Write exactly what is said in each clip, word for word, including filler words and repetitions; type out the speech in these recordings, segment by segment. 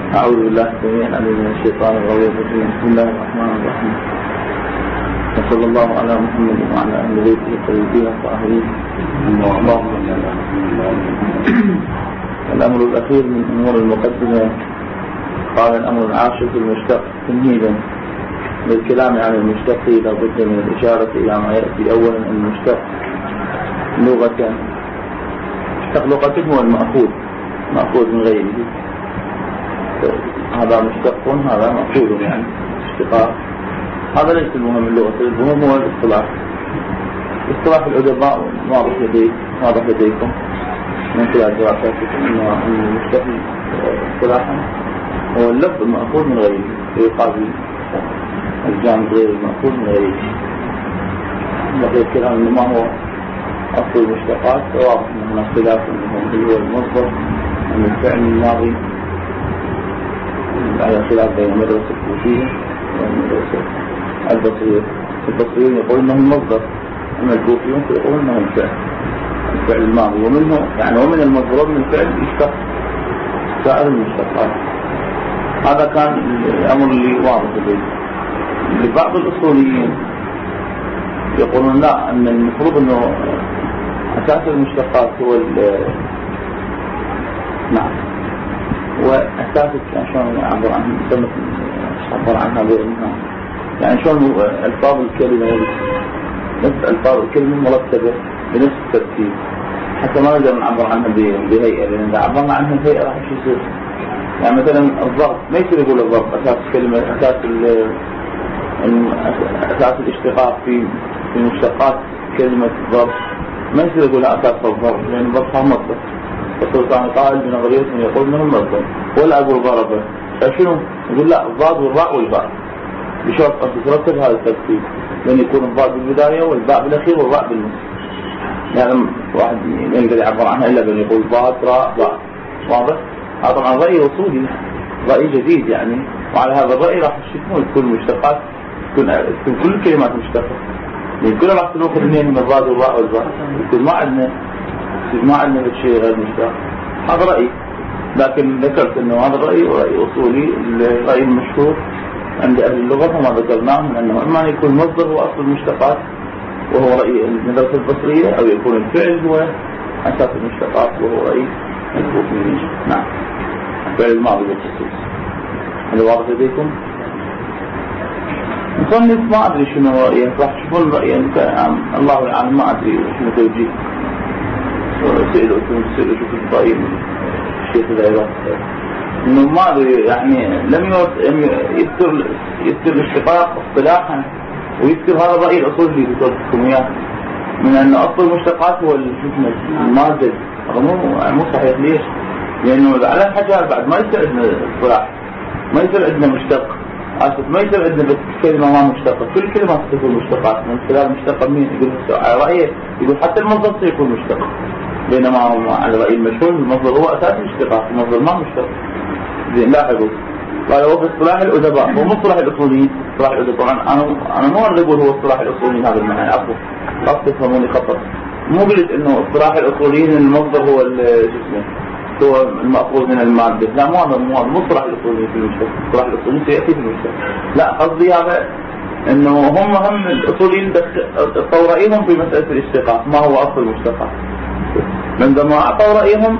أعوذ بالله السميع العليم من الشيطان الرجيم. بسم الله الرحمن الرحيم. وصلى الله على محمد وعلى أهل بيته الطيبين الطاهرين. الأمر الأخير من أمور المقدمة. قال الأمر العاشر في المشتق تمهيدا للكلام عن المشتق لا بد من الإشارة إلى ما يأتي. أولا المشتق لغة، مشتق لغة هو المأخوذ، مأخوذ من غيره. هذا مشتق هذا مأخوذ يعني اشتقاق. هذا ليس المهم اللغة، المهم هو الاصطلاح. اصطلاح الأدباء واضح لديك واضح لديكم من خلال دراساتكم أن المشتق اصطلاحا هو اللفظ المأخوذ من غيره يقابل الجانب غير المأخوذ من غيره. بقي الكلام أنه ما هو أصل المشتقات، واضح أن هناك خلاف اللي هو المصدر من الفعل الماضي على خلاف بين مدرسة الكوفية والمدرسة البصرية. البصريين يقولون أنه المصدر، أما الكوفيون يقولون أنه الفعل الفعل الماضي، ومنه يعني ومن المصدر من الفعل يشتق سائر المشتقات. هذا كان الأمر اللي واضح به. لبعض الأصوليين يقولون لا، أن المفروض أنه أساس المشتقات هو نعم وأساس شلون يعبر عنها سمت عبر عنها بأنها يعني شلون ألفاظ الكلمة نفس ألفاظ الكلمة مرتبة بنفس الترتيب حتى ما نقدر نعبر عنها بهيئة، لأن إذا عبرنا عنها بهيئة راح يصير يعني مثلا الضرب ما يصير يقول الضرب أساس الكلمة أساس أساس الاشتقاق في في مشتقات كلمة ضرب ما يصير يقول أساس الضرب، لأن الضرب هو مصدر. فالسلطان قائل بنظريته يقول منه المصدر، ولا أقول ضربه. فشنو يقول لا، الضاد والراء والباء بشرط أن تترتب هذا الترتيب، لأن يكون الضاد بالبداية والباء بالأخير والراء بالنص. يعني واحد ما يقدر يعبر عنها إلا بأن يقول ضاد راء باء. واضح؟ هذا طبعا رأي وصولي، رأي جديد يعني، وعلى هذا الرأي راح تشوفون كل مشتقات تكون كل الكلمات مشتقة، يعني كلها راح تنوخذ اثنين من الضاد والراء والباء، يكون ما عندنا ما عندنا شيء غير مشتق. هذا رأي، لكن ذكرت انه هذا الرأي رأي اصولي. الرأي المشهور عند اهل اللغة كما ذكرناه من انه اما ان يكون المصدر هو اصل المشتقات وهو رأي المدرسة البصرية، او يكون الفعل هو اساس المشتقات وهو رأي الكوفيين. نعم، الفعل الماضي بالخصوص. هل واضح لديكم؟ مصنف ما ادري شنو رأيه، راح تشوفون رأيه الله اعلم، ما ادري شنو توجيه. سئلوا سئلوا شوف الرأي الشيخ العراق انه ما ادري يعني لم يذكر يذكر الاشتقاق اصطلاحا ويذكر هذا الرأي الاصولي اللي ذكرتكم اياه من ان اصل المشتقات هو المادة. هذا مو مو صحيح. ليش؟ لانه على الحجار بعد ما يصير عندنا اصطلاح، ما يصير عندنا مشتق، اسف ما يصير عندنا كلمة ما مشتقة. كل كلمة تكون مشتقات من خلال مشتقة. مين يقول على رأيه؟ يقول حتى المصدر سيكون مشتق، بينما على رأي المشهور المصدر هو أساس الاشتقاق، المصدر ما مشتق. زين لاحظوا، قال هو في اصطلاح الأدباء، هو مو اصطلاح الأصوليين. اصطلاح الأدباء طبعا أنا أنا مو أريد أقول هو اصطلاح الأصوليين هذا المعنى، عفوا لا تفهموني خطأ. مو قلت إنه اصطلاح الأصوليين المصدر هو جسمه هو المأخوذ من المادة، لا مو هذا مو هذا مو اصطلاح الأصوليين في المشتق. اصطلاح الأصوليين سيأتي في المشتق. لا، قصدي هذا إنه هم هم الأصوليين أعطوا رأيهم في مسألة الاشتقاق ما هو أصل المشتقات. عندما أعطوا رأيهم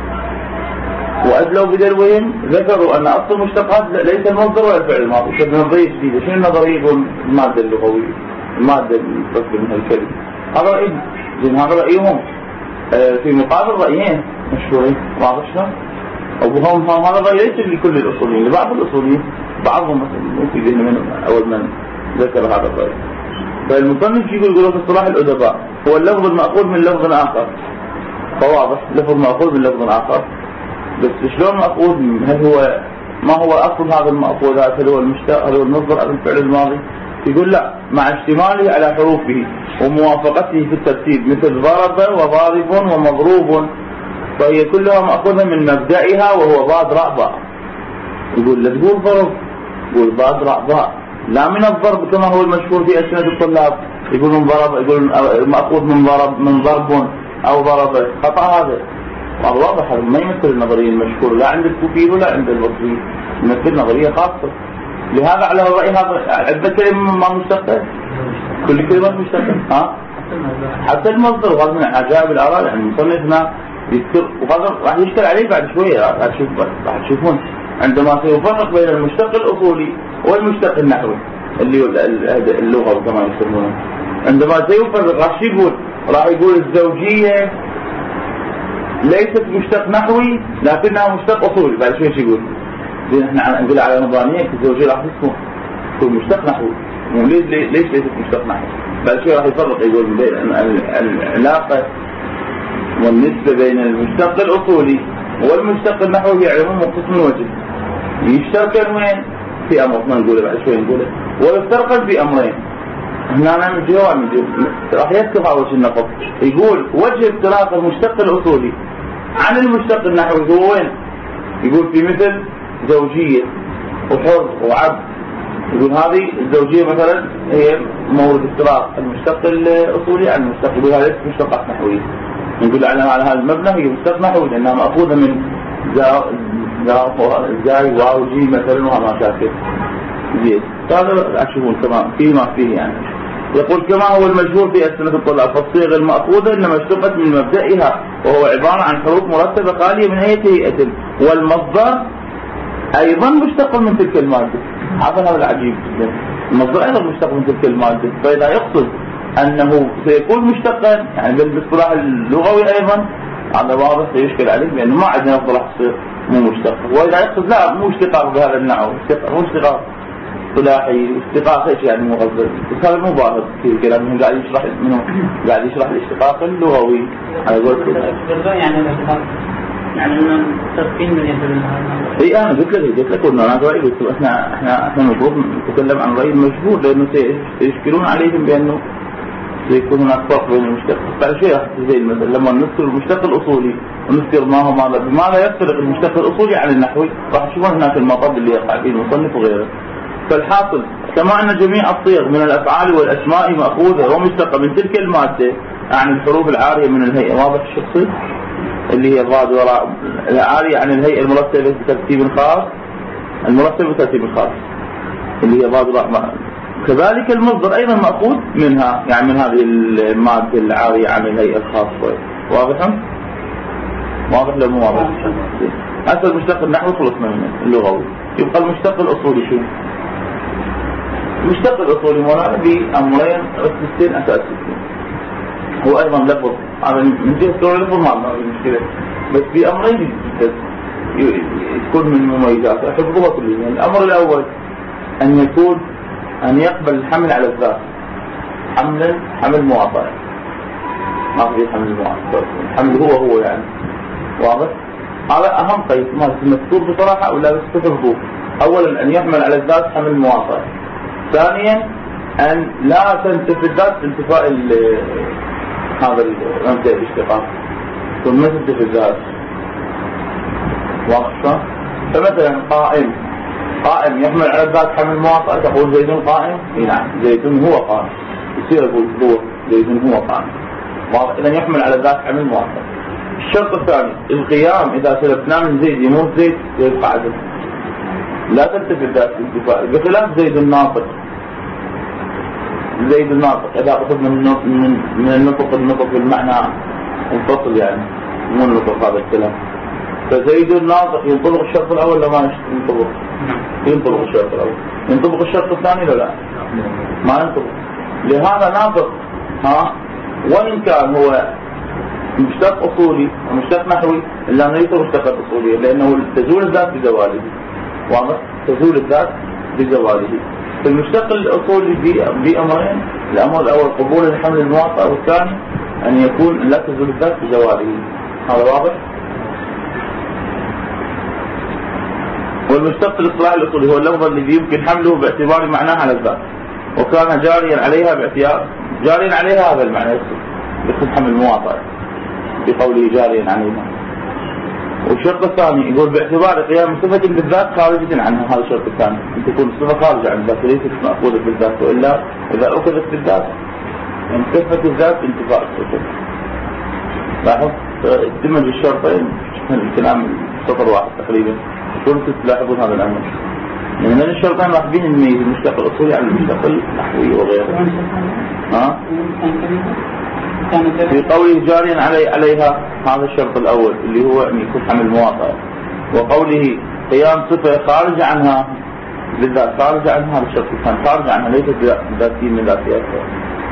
وأدلوا بدلوهم ذكروا أن أصل المشتقات ليس المصدر ولا الفعل الماضي. شوف نظرية جديدة. شنو النظرية؟ يقول المادة اللغوية، المادة المتصلة من هالكلمة. هذا رأي، زين هذا رأيهم في مقابل رأيين مشهورين. واضح شلون؟ وهم هم هذا الرأي ليس لكل الأصوليين، لبعض الأصوليين بعضهم مثلا ممكن ذهن من أول من ذكر هذا الرأي. فالمصنف يقول يقولوا في اصطلاح الأدباء هو اللفظ المأخوذ من لفظ آخر. فواضح لفظ مأخوذ من لفظ آخر، بس شلون مأخوذ؟ هل هو ما هو أصل هذا المأخوذات؟ هل هو المشتق؟ هل هو المصدر؟ هل الفعل الماضي؟ يقول لا، مع اشتماله على حروفه وموافقته في الترتيب مثل ضرب وضارب ومضروب، فهي كلها مأخوذة من مبدأها وهو ضاد راء باء. يقول لا تقول ضرب، يقول ضاد راء باء، لا من الضرب كما هو المشهور في ألسنة الطلاب يقولون ضرب، يقولون مأخوذ من ضرب من ضرب أو ضرب. خطأ هذا، واضح هذا ما يمثل النظرية المشهورة لا عند الكوفيين ولا عند البصريين. نمثل نظرية خاصة. لهذا على الرأي هذا عدة كلمة ما مشتقة، كل كلمة مشتقة ها حتى المصدر. وهذا من عجائب الآراء يعني المصنف هنا يذكر، وهذا راح يشكل عليه بعد شوية، راح تشوف راح تشوفون عندما سيفرق بين المشتق الأصولي والمشتق النحوي اللي هو اللغة كما يسمونه. عندما سيفرق راح يقول راح يقول الزوجية ليست مشتق نحوي لكنها مشتق أصولي. بعد شوية شو يقول؟ احنا نقول على نظامية الزوجية راح تسمو تكون مشتق نحوي، ليش ليش ليست مشتق نحوي؟ بعد شوية راح يفرق يقول بين العلاقة والنسبة بين المشتق الأصولي والمشتق النحوي هي عموم وقسم وجه. يشتركن وين؟ في أمر ما نقوله بعد شوية نقوله، ويفترقن في أمرين. هنا نعمل جواب من جواب راح يذكر هذا وجه النقط. يقول وجه افتراق المشتق الأصولي عن المشتق النحوي هو وين؟ يقول في مثل زوجية وحر وعبد. يقول هذه الزوجية مثلا هي مورد افتراق المشتق الأصولي عن المشتق، يقول هذا ليست مشتقات نحوية. نقول على هذا المبنى هي مشتق نحوي لأنها مأخوذة من زاي واو جي مثلا وهذا شاكل زين. هذا تشوفون كما فيما فيه يعني. يقول كما هو المشهور في أسئلة الطلاب فالصيغ المأخوذة إنما اشتقت من مبدئها وهو عبارة عن حروف مرتبة خالية من أي هيئة، والمصدر أيضا مشتق من تلك المادة. هذا هو العجيب جدا، المصدر أيضا مشتق من تلك المادة. فإذا يقصد أنه سيكون مشتقا يعني بالاصطلاح اللغوي أيضا هذا واضح سيشكل عليه لأنه ما عندنا اصطلاح مو مشتق. وإذا يقصد لا مو اشتقاق بهذا النحو، مو اشتقاق اصطلاحي، اشتقاق ايش يعني مغزل، بس هذا مو ظاهر في كلامه. قاعد يشرح منه قاعد يشرح الاشتقاق اللغوي على قول كده يعني الاشتقاق يعني انه تفكين من يدل. اي انا قلت لك قلت لك انه انا رايي، بس احنا احنا احنا المفروض نتكلم عن راي المشهور لانه سيشكلون عليهم بانه سيكون هناك فرق بين المشتق. بعد شيء راح زي المثل لما نذكر المشتق الاصولي ونذكر ما هو ماذا بماذا يفرق المشتق الاصولي عن النحوي، راح تشوفون هناك المطب اللي يقع فيه المصنف وغيره. فالحاصل كما أن جميع الصيغ من الأفعال والأسماء مأخوذة ومشتقة من تلك المادة عن الحروف العارية من الهيئة. واضح الشخصي اللي هي الضاد وراء العارية عن الهيئة المرتبة بترتيب خاص، المرتبة بترتيب خاص اللي هي ضاد وراء. كذلك المصدر أيضا مأخوذ منها يعني من هذه المادة العارية عن الهيئة الخاصة. واضح؟ واضح لو مو واضح؟ هذا المشتق النحوي خلصنا منه اللغوي. يبقى المشتق الأصولي شو؟ المشتق الأصولي مولانا بأمرين ركزتين أساسيين. هو أيضا لفظ هذا من جهة كونه لفظ ما في مشكلة، بس بأمرين يكون من مميزاته حفظها كلها. الأمر الأول أن يكون أن يقبل الحمل على الذات، حمل حمل مواطن، ما في حمل مواطن، الحمل هو هو يعني. واضح؟ هذا أهم قيد ما مذكور بصراحة ولا بس تحفظوه. أولا أن يحمل على الذات حمل مواطن. ثانيا أن لا تنتفي الذات بانتفاء هذا المبدأ الاشتقاق، ثم تنتفي الذات. واضح؟ فمثلا قائم قائم يحمل على الذات حمل مواطن، تقول زيد قائم؟ نعم زيد هو قائم، يصير يقول هو زيد هو قائم. واضح؟ إذا يحمل على الذات حمل مواطن. الشرط الثاني القيام، إذا سلبناه من زيد يموت زيد يبقى عدل، لا تنتفي الذات بانتفاء، بخلاف زيد الناطق. زيد الناطق إذا أخذ من من من النطق النطق بالمعنى منفصل يعني مو النطق هذا الكلام. فزيد الناطق ينطبق الشرط الأول لما ينطبق ينطبق الشرط الأول، ينطبق الشرط الثاني لا لا ما ينطبق. لهذا ناطق ها وإن كان هو مشتق أصولي ومشتق نحوي إلا أنه ليس مشتقا أصوليا لأنه تزول الذات بزواله. واضح؟ تزول الذات بزواله. المشتق الأصولي بأمرين، الأمر الأول قبول الحمل المواطأ، والثاني أن يكون لا تزول الذات بزواله. هذا واضح؟ والمشتق الاصطلاحي الأصولي هو اللفظ الذي يمكن حمله باعتبار معناه على الذات وكان جاريا عليها باعتبار جاريا عليها هذا المعنى يقصد حمل المواطأ بقوله جاريا عليها. والشرط الثاني يقول باعتبار قيام صفة بالذات خارجة عنها. هذا الشرط الثاني أن تكون الصفة خارجة عن الذات ليست مأخوذة بالذات، وإلا إذا أخذت بالذات انتفت الذات انتفاء الصفة. لاحظ دمج الشرطين الكلام سطر واحد تقريبا. شلون تلاحظون هذا الأمر؟ يعني من الشرطين راح بين نميز المشتق الأصولي عن المشتق النحوي وغيره. ها؟ في قوله جاريا علي عليها هذا الشرط الأول اللي هو أن يكون حمل موافقة، وقوله قيام صفة خارج عنها بالذات خارج عنها هذا الشرط الثاني خارج عنها ليست ذاتية من ذاتياتها.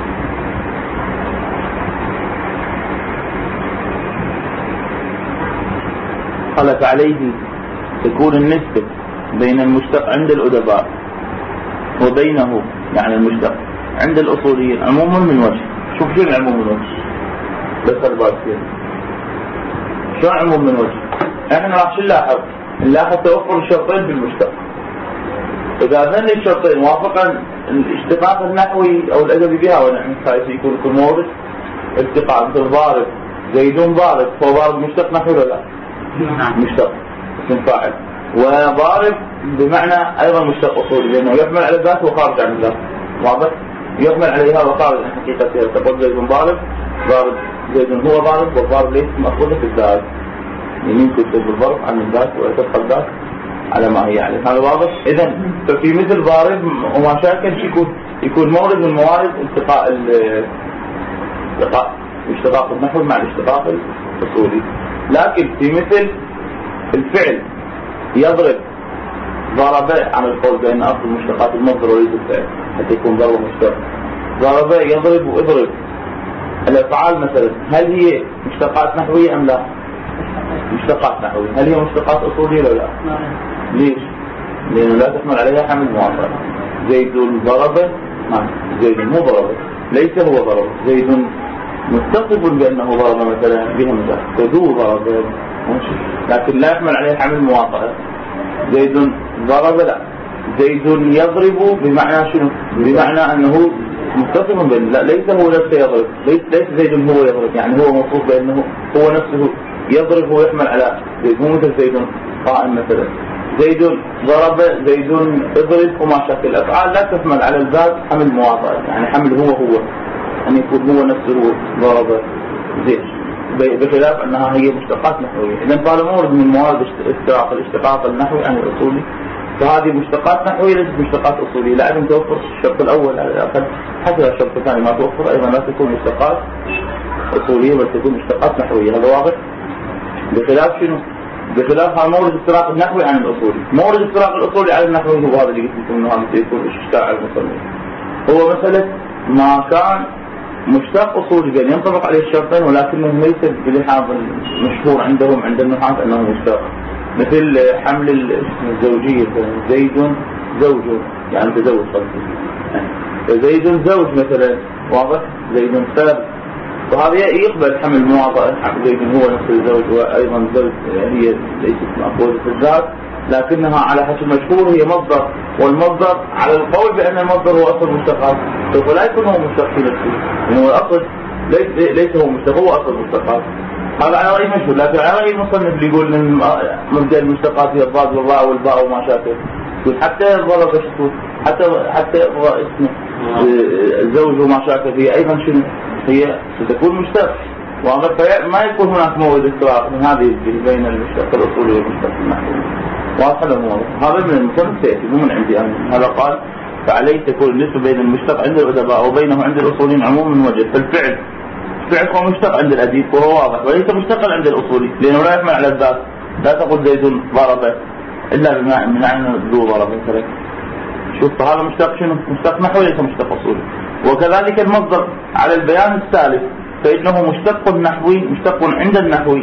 قال فعليه تكون النسبة بين المشتق عند الأدباء وبينه يعني المشتق عند الأصوليين عموما من وجه. شوف شو العموم من وجه بس الباب كده شو عموم من وجه. احنا راح شو نلاحظ؟ نلاحظ توفر الشرطين في المشتق. إذا ظن الشرطين وافقا الاشتقاق النحوي أو الأدبي بها ونحن خايف يكون في مورد اشتقاق مثل ضارب زيدون ضارب هو ضارب مشتق نحوي ولا لا؟ مشتق اسم فاعل، وضارب بمعنى أيضا مشتق أصولي لأنه يحمل على الذات وخارج عن الذات. واضح؟ يحمل عليها وخارج عن حقيقتها. تقول زيد ضارب ضارب زيد هو ضارب والضارب ليس مأخوذة في الذات، يمين تكتب الضرب عن الذات وتبقى الذات على ما هي عليه. هذا واضح؟ إذا ففي مثل ضارب وما شاكل يكون يكون مورد من موارد التقاء الاشتقاق اشتقاق النحو مع الاشتقاق الأصولي. لكن في مثل الفعل يضرب ضرب عن القول بأن أصل المشتقات المصدر وليس الفعل حتى يكون ضرب مشتق. ضرب يضرب واضرب. الأفعال مثلا هل هي مشتقات نحوية أم لا؟ مشتقات نحوية. هل هي مشتقات أصولية ولا لا؟ ليش؟ لأنه لا تحمل عليها حمل موافق. زيد ضرب ما زيد مو ضرب ليس هو ضرب. زيد متصف بأنه ضرب مثلا بهمزة كذو ضرب لكن لا يحمل عليه حمل موافقة. زيد ضرب لا. زيد يضرب بمعنى شنو؟ بمعنى أنه متصف بأنه لا ليس هو نفسه يضرب. ليس, ليس زيد هو يضرب يعني هو موصوف بأنه هو نفسه يضرب ويحمل على زيد مو مثل زيد قائم مثلا. زيد ضرب زيد اضرب وما شاكل. الأفعال لا تحمل على الذات حمل موافقة يعني حمل هو هو أن يكون هو نفسه ضرب زيد بخلاف أنها هي مشتقات نحوية. إذن قال مورد من موارد اشتراك الاشتقاق النحوي عن الأصولي فهذه مشتقات نحوية ليست مشتقات أصولية. لازم توفر الشرط الأول على الأقل حتى الشرط الثاني ما توفر أيضا لا تكون مشتقات أصولية بل تكون مشتقات نحوية. هذا واضح؟ بخلاف شنو؟ بخلاف مورد اشتراك النحوي عن الأصولي. مورد اشتراك الأصولي عن النحوي هو هذا اللي قلت لكم إنه هذا سيكون إشكال على المصنف. هو مسألة ما كان مشتق أصولي بأن ينطبق عليه الشرطين ولكنه ليس بلحاظ المشهور عندهم عند النحاة أنه مشتق. مثل حمل الزوجية زيد زوج يعني تزوج زيد زوج مثلا واضح زيد ثابت وهذا يقبل حمل مواطأ. زيد هو نفس الزوج وأيضا زوج هي ليست مأخوذة في الذات لكنها على حسب المشهور هي مصدر والمصدر على القول بأن المصدر هو أصل مشتقات سوف لا يكون هو مشتق في نفسه يعني هو الأصل ليس, ليس هو مشتق هو أصل مشتقات. هذا على رأي مشهور. لكن على رأي المصنف اللي يقول من مبدأ المشتقات هي الضاد والراء والباء وما شابه يقول حتى الضرب شكو حتى حتى اسمه الزوج وما شابه هي أيضا شنو هي ستكون مشتق واضح. فما يكون هناك مورد اختلاف من هذه بين المشتق الأصولي والمشتق النحوي. واضح هذا الموضوع. هذا من المصنف سيأتي مو من عندي أنا. هذا قال فعليه تكون النسبة بين المشتق عند الأدباء وبينه عند الأصوليين عموما من وجه. فالفعل فعل هو مشتق عند الأديب وهو واضح وليس مشتقا عند الأصولي لأنه لا يحمل على الذات. لا تقول زيد ضرب إلا بمعنى ذو ضرب مثلا. شوف هذا مشتق شنو؟ مشتق نحوي ليس مشتق أصولي. وكذلك المصدر على البيان الثالث فإنه مشتق نحوي مشتق عند النحوي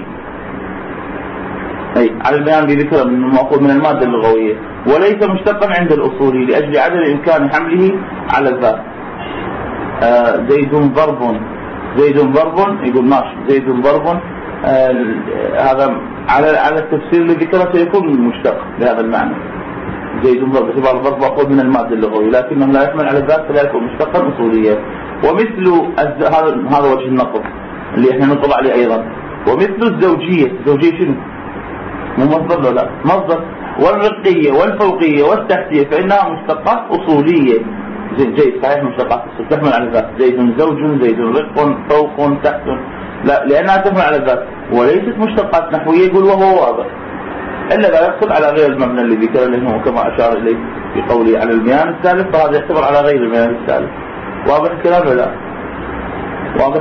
أي على البيان بذكر من مأخوذ من المادة اللغوية وليس مشتقا عند الأصولي لأجل عدم إمكان حمله على الذات. آه زيد ضرب زيد ضرب يقول ماشي زيد ضرب آه هذا على على التفسير اللي ذكره سيكون مشتق بهذا المعنى. زيد ضرب باعتبار الضرب مأخوذ من المادة اللغوية لكنه لا يحمل على الذات فلا يكون مشتقا أصوليا. ومثل هذا هذا وجه النقض اللي احنا نطلع عليه أيضا. ومثل الزوجية الزوجية شنو؟ مو مصدر لا مصدر. والرقية والفوقية والتحتية فإنها مشتقات أصولية. جيد صحيح مشتقات أصولية تحمل على الذات. زيد زوج زيد رق فوق تحت لا لأنها تحمل على الذات وليست مشتقات نحوية. يقول وهو واضح إلا لا يحصل على غير المبنى اللي ذكر له كما أشار إليه في قوله على المياه الثالث، فهذا يعتبر على غير المياه الثالث. واضح الكلام ولا لا؟ واضح؟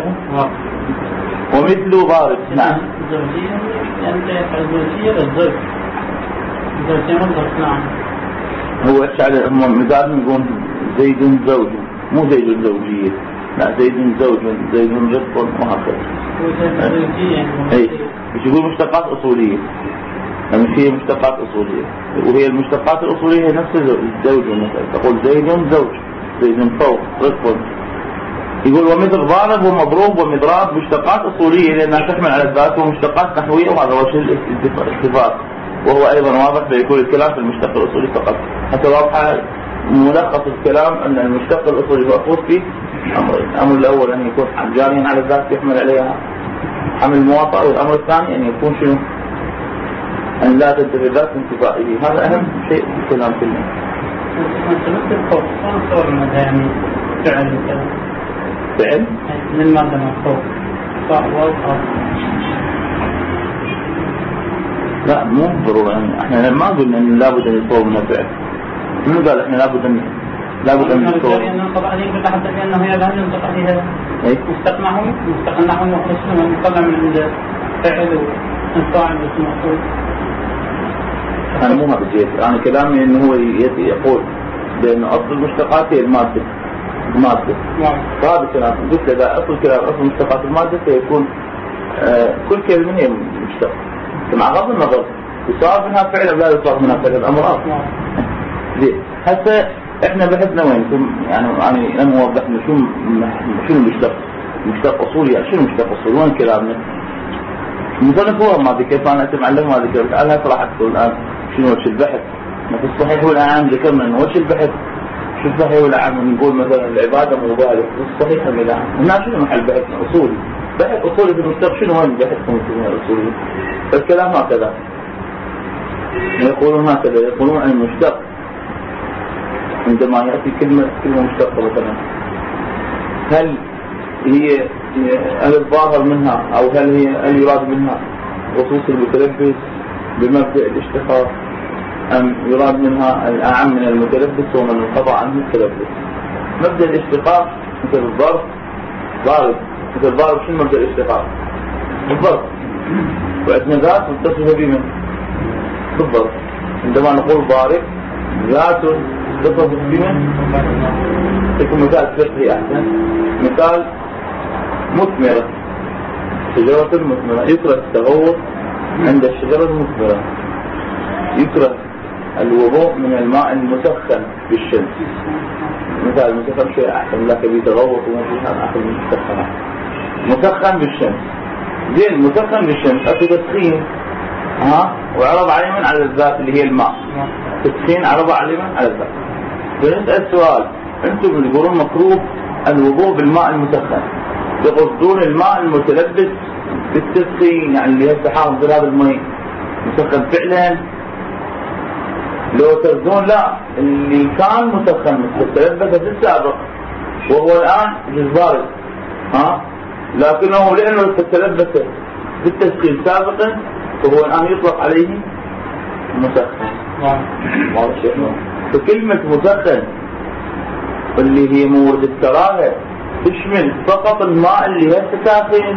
ومثل ضارب. نعم. الزوجية يعني الزوجية للزوج. الزوجية مضغط. نعم. هو إيش على هم مزاد نقول زيد زوج، مو زيد زوجية، لا زيد زوج، زيد رزق وهكذا. أي مش يقول مشتقات أصولية، يعني هي مشتقات أصولية، وهي المشتقات الأصولية نفس الزوج مثلا، تقول زيد زوج، زيد فوق رزق. يقول ومثل ضارب ومضروب ومضراب مشتقات أصولية لأنها تحمل على الذات، ومشتقات نحوية، وهذا وجه الاتفاق، وهو أيضا واضح فيكون الكلام في المشتق الأصولي فقط. حتى واضح ملخص الكلام أن المشتق الأصولي مأخوذ فيه أمرين: الأمر الأول أن يكون جاريا على الذات يحمل عليها حمل المواطأة، والأمر الثاني أن يكون شنو؟ أن لا تنتفي الذات انتفائه. هذا أهم شيء في الكلام كله. يعني فعل الكلام فعل من ماذا مفهوم لا مو ضروري. يعني احنا ما قلنا ان لابد ان يصور من فعل. من قال احنا لابد ان لابد ان يصور ننطق عليه بالحدث لانه هي لا ننطق عليها مستقنعه مستقنعه وحسنه مطلع من الفعل والفاعل والمفعول. انا مو هذا الشيء، انا كلامي انه هو يقول بان اصل المشتقات هي الماده الماده. هذا الكلام قلت له اذا اصل كلام اصل مشتقات الماده سيكون آه كل كلمه هي مشتق، مع غض النظر يصار منها فعل أو لا يصار منها فعل، الأمر آخر. زين هسه إحنا بحثنا وين يعني يعني أنا موضحنا شو شو المشتق مشتق أصولي، يعني شو المشتق أصولي وين كلامنا. مثلا هو ما ذكر فأنا أتعلم ما ذكر تعال هسه راح أدخل الآن شنو وجه البحث. في الصحيح والأعام ذكرنا إنه وجه البحث شو الصحيح والأعام، نقول مثلا العبادة موضوعة في الصحيح والأعام. هنا شنو محل بحثنا أصولي، بحث أصولي في المشتق شنو وين بحثكم في الأصولي. الكلام هكذا يقولون هكذا يقولون عن المشتق عندما يأتي كلمة كلمة مشتقة مثلا هل هي هل الظاهر منها أو هل هي هل يراد منها خصوص المتلبس بمبدأ الاشتقاق أم يراد منها الأعم من المتلبس ومن انقضى عنه التلبس. مبدأ الاشتقاق مثل الضرب ضارب، مثل الضارب شنو مبدأ الاشتقاق؟ الضرب، وعندنا ذات متصفة بمن؟ بالضبط. عندما نقول ضارب ذات متصفة بمن؟ يكون مثال فقهي أحسن. مثال مثمرة، شجرة مثمرة، يكره التغوط عند الشجرة المثمرة، يكره الوضوء من الماء المسخن بالشمس. مثال المسخن شيء أحسن لك بيتغوط وما فيها أحسن من المسخن مسخن بالشمس. زين مسخن بالشمس أكو تسخين ها وعرض عليهم على الذات اللي هي الماء، تسخين عرض عليهم على الذات. فنسأل سؤال، أنتم تقولون مكروه الوضوء بالماء المسخن، تقصدون الماء المتلبس بالتسخين يعني اللي هسه حاضر هذا الماء مسخن فعلا؟ لو تردون لا اللي كان مسخن متلبس في السابق وهو الآن جزباري ها لكنه لأنه تلبس بالتسخين سابقا فهو الآن يطلق عليه مسخن. واضح شيء؟ فكلمة مسخن اللي هي مورد الكراهة تشمل فقط الماء اللي هسه ساخن،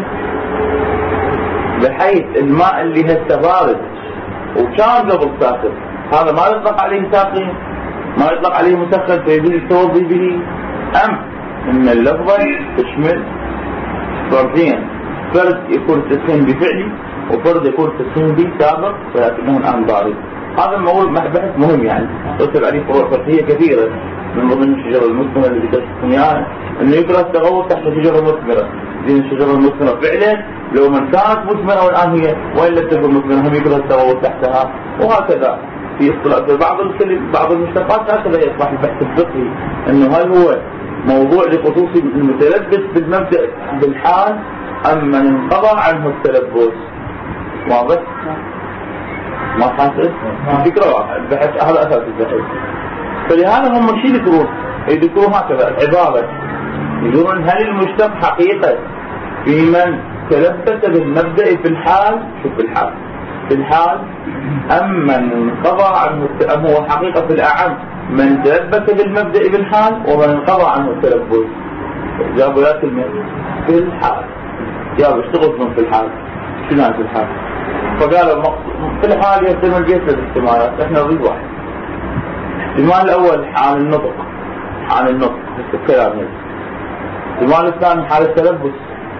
بحيث الماء اللي هسه بارد وكان قبل ساخن هذا ما يطلق عليه ساخن، ما يطلق عليه مسخن فيجوز التوضي به. أم إن اللفظة تشمل فردين، فرد يكون التسخين بفعلي وفرد يكون التسخين بسابق ولكنه الآن بارد. هذا الموضوع بحث مهم يعني يرتب عليه فروع فقهية كثيرة من ضمن الشجرة المثمرة اللي ذكرتكم اياها انه يكره التغوط تحت شجرة مثمرة. دين الشجرة المثمرة فعلا لو من كانت مثمرة والآن هي وإن لم تكن مثمرة هم يكره التغوط تحتها، وهكذا في اصطلاح بعض الكلم بعض المشتقات. هكذا يصبح البحث الفقهي انه هل هو موضوع لخصوص المتلبس بالمبدأ بالحال أم من انقضى عنه التلبس. واضح؟ ما حاسس؟ الفكرة واحد البحث هذا أساس البحث. فلهذا هم شيء يذكرون يذكرون هكذا العبارة يقولون هل المشتق حقيقة في من تلبس بالمبدأ في الحال؟ شوف الحال في الحال أم من انقضى عنه، أم هو حقيقة في الأعم من تلبس بالمبدأ بالحال ومن انقضى عنه التلبس؟ جابوا لا كلمة في الحال، جابوا اشتغل من في الحال. شنو في الحال؟ فقالوا في الحال يحتمل جيسة احتمالات، احنا نريد واحد. الاحتمال الأول حال النطق، حال النطق بس الكلام هذا. الاحتمال الثاني حال التلبس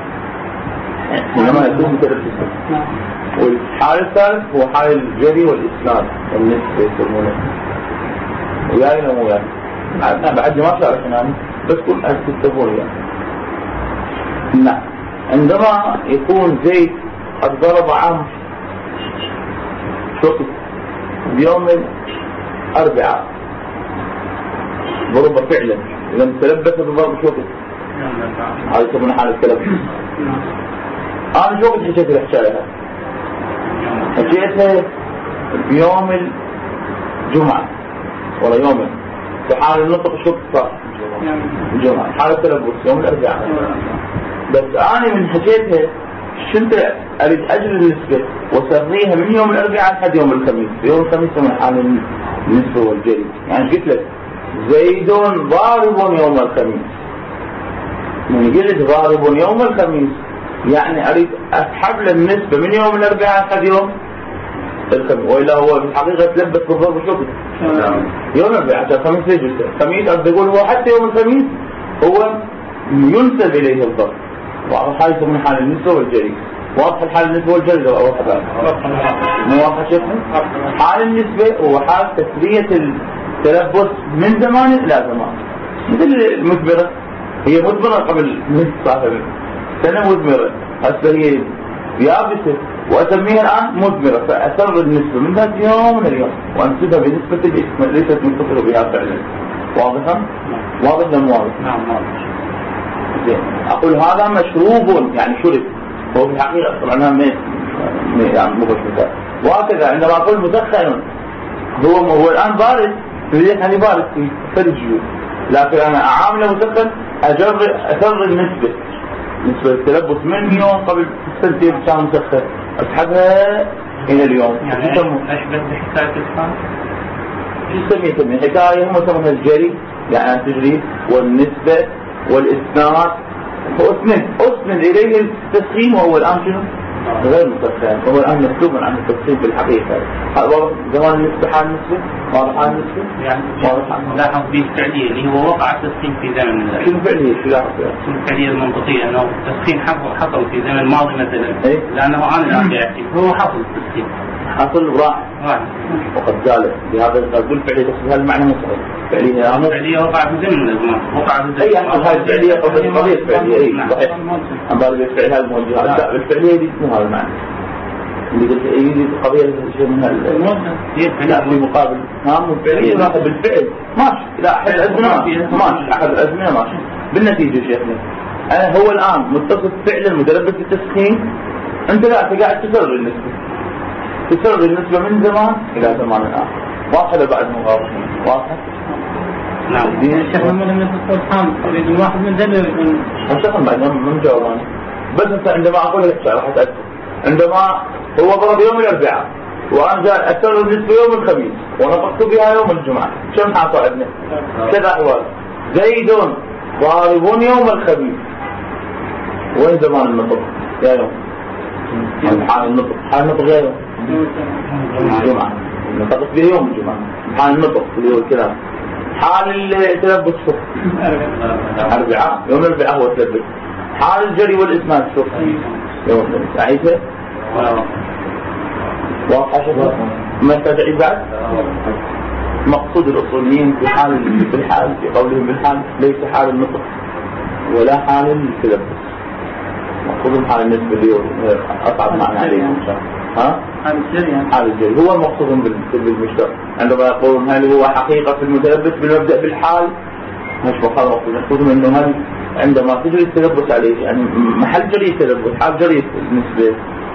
حينما يكون متلبسا. والحال الثالث هو حال الجري والإسناد والنسبة يسمونه. وياي مو وياي بعد ما شارك يعني بس كل أهل تتبون يعني. نعم عندما يكون زيد قد ضرب عمرو شوط بيوم الأربعاء، ضرب فعلا إذا تلبس بضرب شوط، هذا يسمونه حال التلبس. أنا شو قلت حكيت الحكاية؟ حكيتها بيوم الجمعة ولا يوم في حال النطق شو صار؟ الجمعة. حال التلبس يوم الأربعاء. بس أنا من حكيتها شنت أريد أجل النسبة وسريها من يوم الأربعاء لحد يوم الخميس. يوم الخميس من حال النسبة والجري، يعني قلت لك زيد ضارب يوم الخميس، من قلت ضارب يوم الخميس يعني أريد أسحب للنسبة من يوم الأربعاء لحد يوم الخميس، وإلا هو في الحقيقة تلبس بالضرب شو يوم الأربعاء عشان الخميس ليش الخميس أريد أقول هو حتى يوم الخميس هو ينسب إليه الضرب. واضح حال يسمون حال النسبة والجري. واضح الحال النسبة والجري لو أول حبال مو واضح شيخنا؟ حال النسبة هو حال تسرية التلبس من زمان إلى زمان، مثل المثمرة هي مثمرة قبل نصف ساعة سنة مثمرة، هسه هي يابسة وأسميها الآن مثمرة، فأسر النسبة من ذات يوم من اليوم وأنسبها بنسبة الاسم ليست متصلة بها فعلا. واضحا؟ واضح ولا مو واضح؟ نعم واضح. أقول هذا مشروب يعني شرب، هو في الحقيقة طبعا هذا ما يعني مو بس مثال. وهكذا عندما أقول مسخن هو هو الآن بارد، ليش يعني بارد في ثلج، لكن أنا أعامله مسخن أجر أسر النسبة، نسبة التلبس من يوم قبل سنتين كان مسخن أسحبها إلى اليوم. يعني أشبه بحكاية الحال؟ شو يسميه يسميه حكاية؟ هم يسمونها الجري يعني تجري والنسبة والإسناد، وأسند أسند إليه التسخين، وهو الآن شنو؟ غير مسخن، هو الآن مسلوب عن التسخين في الحقيقة. هذا زمان النسبة حال النسبة، واضح حال النسبة؟ يعني لاحظ به الفعلية اللي هو وقع التسخين في زمن. شنو فعلية؟ شو لاحظ؟ شنو الفعلية المنطقية أنه التسخين حصل في زمن الماضي مثلا، إيه؟ لأنه عن الآن يأتي هو حصل التسخين حصل راح وقد زالت بهذا القول فعلية تصل هذا المعنى مصحيح. فعلية فعلية وقع في زمن الزمان، وقع في زمن أي يعني هذه الفعلية قبل قضية فعلية. أي صحيح. عن بالي بالفعل هذا الموجه لا بالفعلية دي مو هذا المعنى اللي قلت أي دي قضية شيء من هال لا في مقابل نعم الفعلية راح بالفعل ماشي. لا أحد أزمنة ماشي، أحد أزمنة ماشي. بالنتيجة شيخنا أنا هو الآن متصف فعلا متلبس بالتسخين، أنت لا أنت قاعد تسرر النسبة، تسرر النسبة من زمان إلى زمان الآخر. واضح بعد مغابر واضح؟ نعم. الشيخ محمد بن الدكتور حامد يريد الواحد من ذلك يكون الشيخ بعد من جواباني. بس أنت عندما أقول لك راح أتأكد عندما هو ضرب يوم الأربعاء وأنا جاء أسرر النسبة يوم الخميس ونطقت بها يوم الجمعة، شو حاصل عندنا؟ كذا أحوال زيد ضاربون يوم الخميس، وين زمان النطق؟ يا يوم حال النطق، حال النطق يا يوم الجمعة، نطقت به يوم الجمعة. حال النطق اللي هو الكلام. حال التلبس شوف أربعاء يوم الأربعاء هو التلبس. حال الجري والإسناد شوف يوم الخميس. عيسى واضح شوف ما تدعي بعد. مقصود الأصوليين في حال في الحال في قولهم بالحال ليس حال النطق ولا حال التلبس، مقصودهم حال النسبة اللي أصعب معنى عليهم إن شاء الله. ها؟ حال الجري يعني. حال الجري هو المقصود بالمشترك عندما يقولون هل هو حقيقة في المتلبس بالمبدأ بالحال مش بخار مقصود مقصودهم إنه هل عندما تجري التلبس عليه يعني محل جري التلبس حال جري النسبة.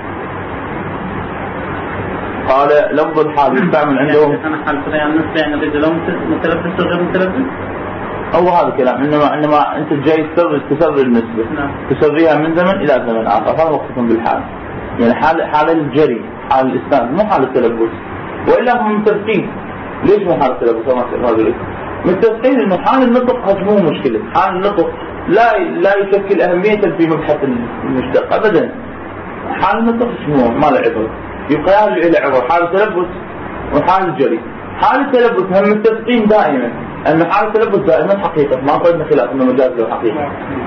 قال لفظ الحال يستعمل عندهم أنا حال كذا يعني النسبة يعني بدي لو متلبس وغير متلبس. أو هذا الكلام عندما عندما أنت جاي تسر تسر النسبة نعم. تسريها من زمن إلى زمن آخر، هذا مقصود بالحال. يعني حال حال الجري حال الإسناد مو حال التلبس، وإلا هم متفقين. ليش مو حال التلبس؟ هذا متفقين إنه حال النطق مو مشكلة، حال النطق لا لا يشكل أهمية في مبحث المشتق أبدا. حال النطق مو ما له عبر، يبقى له عبر حال التلبس وحال الجري. حال التلبس هم متفقين دائما أن حال التلبس دائما حقيقة، ما قلنا خلاف إنه مجاز له حقيقة.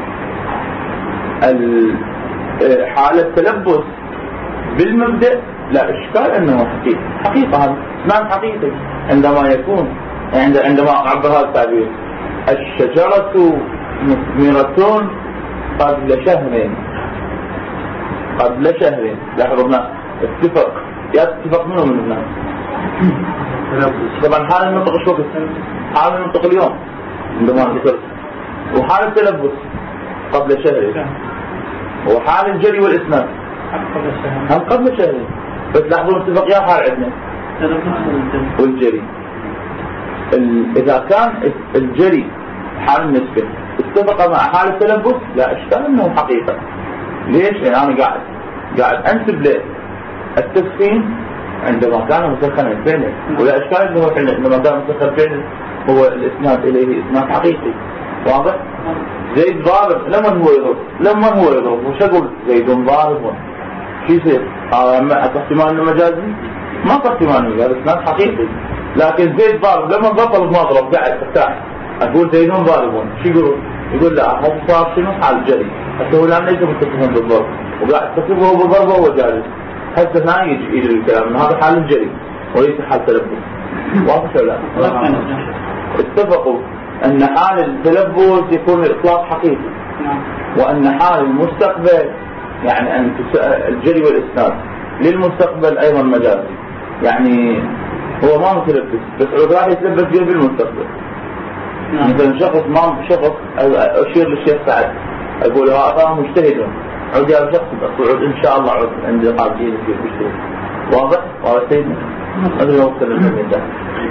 حال التلبس بالمبدأ لا إشكال أنه حقيقة، حقيقة هذا اسناد حقيقي عندما يكون عند عندما أعبر هذا التعبير الشجرة مثمرة قبل شهرين قبل شهرين. لاحظوا هنا اتفق يتفق منه من الناس. طبعا حال النطق شو وقت؟ حال النطق اليوم عندما ذكرت، وحال التلبس قبل شهرين، وحال الجري والإسناد هم قبل شهرين. بس لاحظوا اتفق يا حال عندنا والجري. إذا كان الجري حال النسبة اتفق مع حال التلبس لا إشكال أنه حقيقة. ليش؟ يعني أنا قاعد قاعد أنسب له التسخين عندما كان مسخنا فعلا، ولا إشكال أنه عندما كان مسخن فعلا هو الإسناد إليه إسناد حقيقي. واضح؟ زيد ضارب لما هو يضرب لما هو يضرب وش أقول زيد ضارب شو يصير؟ هذا احتمال إنه مجازي؟ ما احتمال إنه هذا إسناد حقيقي. لكن زيد ضارب لما بطل ما ضرب قاعد ارتاح أقول زيدون ضاربون شو يقولون؟ يقول لا هذا صار شنو حال جري، حتى هو الآن ليس متفقون بالضرب وقاعد تصفه هو بالضرب وهو جالس. هسه هنا يجي يجي الكلام هذا حال الجري وليس حال تلبس. واضح ولا لا؟ اتفقوا أن حال التلبس يكون الإطلاق حقيقي، وأن حال المستقبل يعني أن الجري والإسناد للمستقبل أيضا مجازي. يعني هو ما متلبس بس راح يتلبس به بالمستقبل. مثلا شخص ما شخص أشير للشيخ سعد أقول هذا مجتهد عود يا شخص عود إن شاء الله عود عند قابلين في مجتهد. واضح؟ واضح سيدنا؟ أدري وقت المسلمين ده.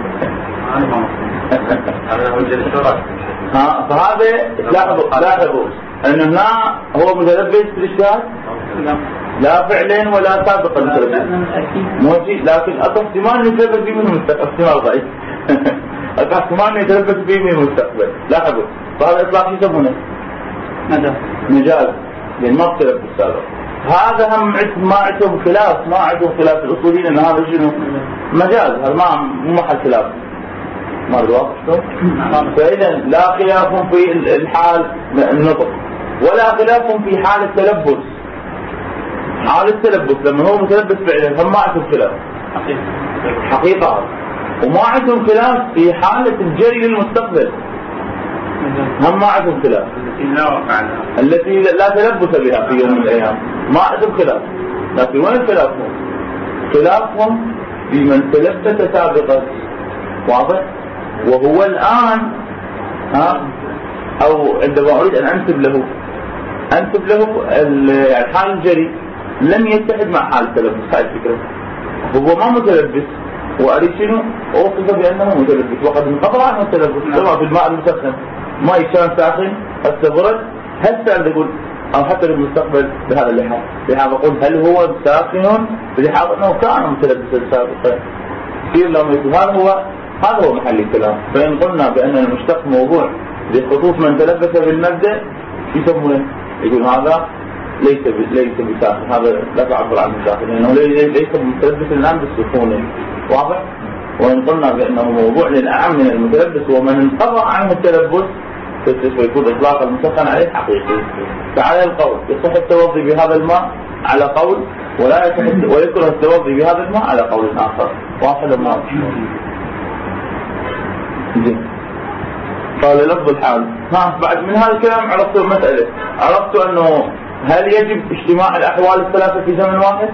ها فهذا لاحظوا لاحظوا أن هنا هو متلبس بالاجتهاد لا فعلين ولا سابقا متلبس موجي، لكن احتمال يتلبس به من المستقبل احتمال ضعيف احتمال يتلبس به من المستقبل. لاحظوا فهذا اطلاق يسمونه مجاز لان ما اختلف بالسابق. هذا هم ما عندهم خلاف ما عندهم خلاف الاصوليين ان هذا شنو مجاز، هذا ما مو محل خلاف. ما الواقع فإذا لا خلاف في الحال النطق ولا خلاف في حال التلبس. حال التلبس لما هو متلبس فعلا هم ما عندهم خلاف حقيقة، وما عندهم خلاف في حالة الجري للمستقبل هم ما عندهم خلاف التي لا تلبس بها في يوم من الأيام ما عندهم خلاف. لكن وين خلافهم؟ خلافهم في من تلبس سابقا. واضح؟ وهو الآن ها أو عندما أريد أن أنسب له أنسب له الحال الجري لم يتحد مع حال التلبس. هاي الفكرة هو ما متلبس وأريد شنو أوصف بأنه متلبس وقد انقطع عنه التلبس. طبعا في الماء المسخن ما يكون ساخن هسه برد هسه أنا أقول أو حتى للمستقبل بهذا اللحاظ لحاظ أقول هل هو ساخن بلحاظ أنه كان متلبسا سابقا كثير لما يقول هذا هو هذا هو محل الكلام. فإن قلنا بأن المشتق موضوع بخصوص من تلبس بالمبدأ يسمونه يقول هذا ليس ليس بساخن، هذا لا تعبر عن الساخن لأنه ليس متلبس الآن بالسخون. واضح؟ وإن قلنا بأنه موضوع للأعم من المتلبس ومن انقطع عنه التلبس فيكون إطلاق المسخن عليه حقيقي. فعلى القول يصح التوضي بهذا الماء على قول ولا يصح ويكره التوضي بهذا الماء على قول آخر. واحد ما قال لفظ الحال. ها بعد من هذا الكلام عرفت المسألة، عرفت أنه هل يجب اجتماع الأحوال الثلاثة في زمن واحد؟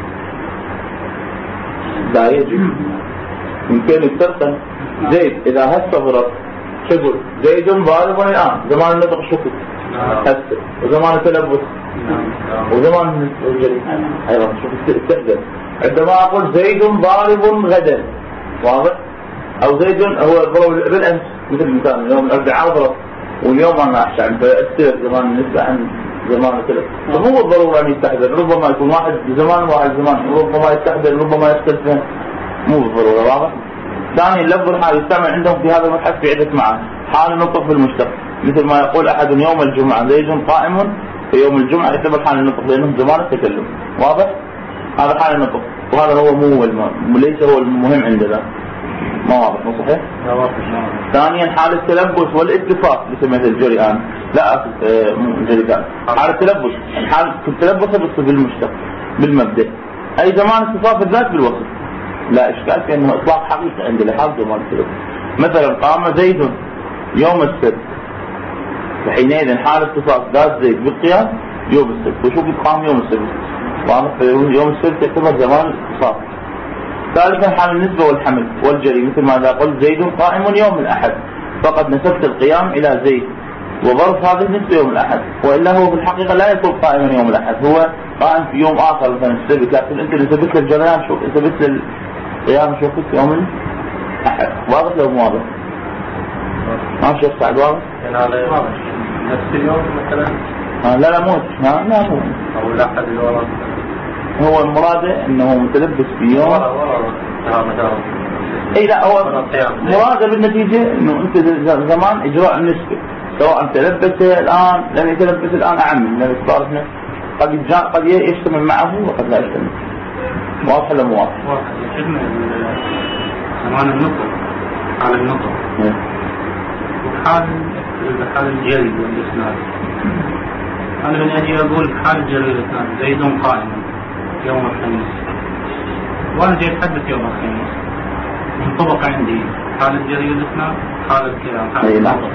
لا يجب. يمكن يسترسل زيد إذا هسه ضرب شقول زيد ضارب الآن زمان النطق شكل هسه وزمان التلبس وزمان الجري أيضا شوف استخدم. عندما أقول زيد ضارب غدا واضح؟ أو زيد هو ضرب بالأمس مثل المثال يوم الأربعاء ضرب واليوم أنا أحشى عن فأستير زمان النسبة عن زمان التلفظ، فمو بالضرورة أن يتحدث، ربما يكون واحد زمان وواحد زمان، ربما يتحدث ربما يختلفون، مو بالضرورة. واضح؟ ثانيا اللفظ الحال يستعمل عندهم في هذا المبحث في عدة معاني. حال النطق في المشتق، مثل ما يقول أحد يوم الجمعة زيد قائم، في يوم الجمعة يعتبر حال النطق لأنه زمان التكلم. واضح؟ هذا حال النطق، وهذا هو مو الم... ليس هو المهم عندنا. ما واضح؟ مو صحيح؟ ثانيا حال التلبس والاتصاف لسمة الجري الآن، لا مو الجري كان حال التلبس، حال التلبس بس بالمشتق بالمبدأ، أي زمان اتصاف الذات بالوصف لا إشكال في أنه إطلاق حقيقي عند الحال زمان التلبس. مثلا قام زيد يوم السبت، فحينئذ حال اتصاف ذات زيد بالقيام يوم السبت، وشوف قام يوم السبت، واضح؟ يوم السبت يعتبر زمان الاتصاف. ثالثا حال النسبة والحمل والجري، مثل ما إذا قلت زيد قائم يوم الأحد، فقد نسبت القيام إلى زيد، وظرف هذه النسبة يوم الأحد، وإلا هو في الحقيقة لا يكون قائما يوم الأحد، هو قائم في يوم آخر مثلا السبت، لكن أنت نسبت الجريان شو نسبت القيام شو في يوم الأحد. واضح لو مو واضح؟ ما شيخ سعد واضح؟ واضح نفس اليوم مثلا؟ آه لا لا مو لا لا مو أو الأحد اللي ورا، هو المراد انه متلبس في يوم اي لا هو مراده بالنتيجه انه انت زمان اجراء النسبه، سواء تلبس الان لم يتلبس الان اعم من الصارف، قد جاء قد يشتمل معه وقد لا يشتمل. واضح ولا مو واضح؟ واضح. زمان النطق، حال النطق وحال حال الجري والاسناد. انا من اجي اقول حال الجري والاسناد زيد قائم يوم الخميس، وانا جاي اتحدث يوم الخميس، منطبق عندي حال الجري والاسناد، حال الكلام، حال النطق.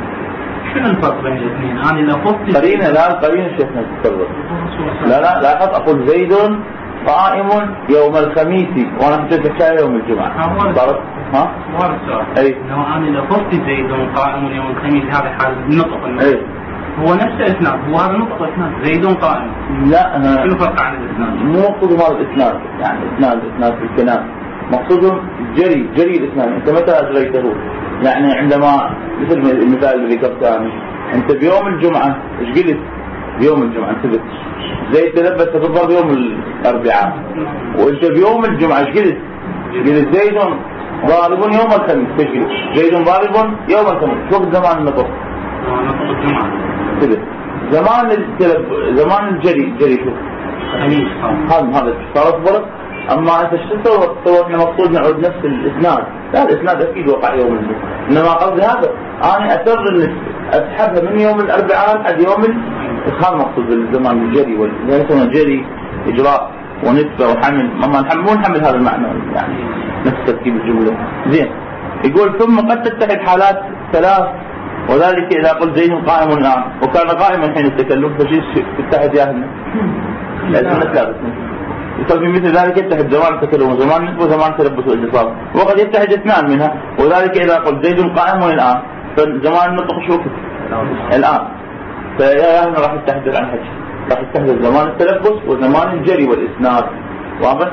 شنو الفرق بين الاثنين؟ انا اذا قلت قرينه لا قرينه شيخنا تتفضل. لا لا لاحظ اقول زيد قائم يوم الخميس وانا حطيت الشاي يوم الجمعه. صارت ها؟ وارد السؤال. اي انه انا اذا قلت زيد قائم يوم الخميس هذا حال النطق. اي هو نفس الاسناد، هو هذا نطق الاسناد زيد قائم. لا أنا شنو الفرق عن الاسناد؟ مو مقصود هذا الاسناد، يعني اسناد اسناد في الكلام، مقصود جري جري الاسناد. انت متى اجريته؟ يعني عندما مثل المثال اللي ذكرته انا، انت بيوم الجمعه ايش قلت؟ بيوم الجمعه انتبه، زيد تلبس تفضل يوم الاربعاء، وانت بيوم الجمعه ايش قلت؟ قلت زيد ضارب يوم الخميس. ايش قلت؟ زيد ضارب يوم الخميس. شوف زمان النطق، نطق الجمعه كذا. زمان التلب... زمان الجري جري شوف خميس هذا هذا صار فرق. اما انت ايش تصور؟ تصور احنا مقصود نعود نفس الاسناد، لا الاسناد اكيد وقع يوم الجمعه، انما قصدي هذا انا اسر النسبه اسحبها من يوم الاربعاء لحد يوم هذا مقصود بالزمان الجري وال يعني جري اجراء ونسبه وحمل. ما نحمل مو نحمل هذا المعنى يعني نفس تركيب الجمله. زين يقول ثم قد تتحد حالات ثلاث، وذلك إذا قلت زيد قائم الآن وكان قائما حين التكلم فشيء تتحد يا أهلنا لازم نتلابس. يصير في مثل ذلك يتحد زمان التكلم وزمان نسبة وزمان تلبس والاتصال، وقد يتحد اثنان منها. وذلك إذا قلت زيد قائم الآن فزمان النطق شو الآن، فيا أهلنا راح يتحدث عن حاجة، راح يتحدث زمان التلبس وزمان الجري والإسناد. واضح؟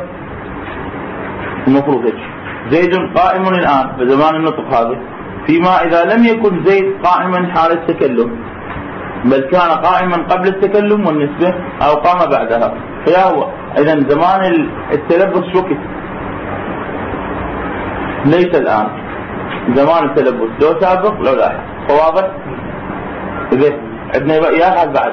المفروض هيك زيد قائم الآن فزمان النطق هذا، فيما إذا لم يكن زيد قائما حال التكلم بل كان قائما قبل التكلم والنسبة أو قام بعدها، فيا هو إذن زمان التلبس شكت ليس الآن، زمان التلبس لو سابق لو لاحق. واضح؟ إذا عندنا يا حال بعد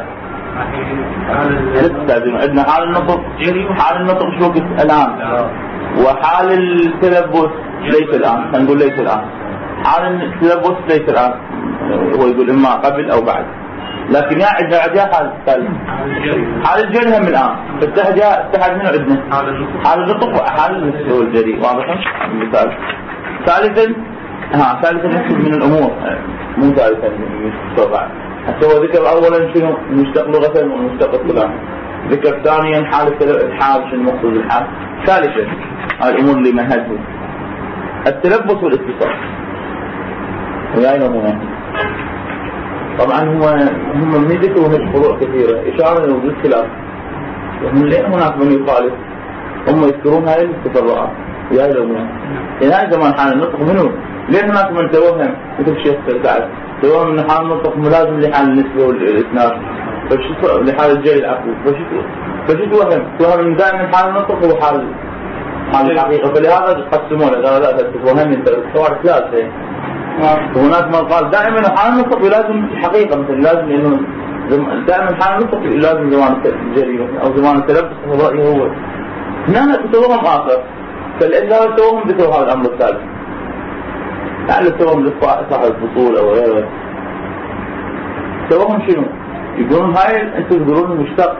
عندنا حال النطق، حال النطق شكت الآن، وحال التلبس ليس الآن، نقول ليس الآن. حال التلبس ليس الآن، هو يقول إما قبل أو بعد، لكن يا عندنا عندنا حال ثالث حال الجري هم الآن، فاتحد اتحد منه عندنا حال النطق وحال النسبة والجري. واضح؟ مثال ثالثا ها ثالثا نقصد من الأمور مو ثالثا بعد. حتى هو ذكر أولا شنو مشتق لغة ومشتق الكلام، ذكر ثانيا حال الحال شنو مقصود الحال، ثالثا الأمور اللي مهدوا التلبس والاتصال. وياي نمونه طبعا هم هم من ذكروا هناك فروع كثيرة إشارة إلى وجود خلاف، ومن لين هناك من يخالف هم يذكرون هذه التفرعات. وياي نمونه إلى زمان حال النطق منه لين هناك من توهم مثل الشيخ سعد توهم أن حال النطق ملازم لحال النسبة والإسناد، فشو لحال الجاي العقل فشو فشو توهم توهم دائما حال النطق هو حال حال الحقيقة. فلهذا يقسمون إذا لا تتوهم أنت الصور ثلاثة. هناك من قال دائما حال النطق لازم الحقيقة مثل لازم إنه دائما حال النطق لازم زمان الجريمة أو زمان التلبس الرأي هو. هنا توهم آخر فالإنسان توهم ذكر هذا الأمر الثالث. لعل توهم لصاحب الفصول أو غيره. توهم شنو؟ يقولون هاي أنتم تقولون مشتق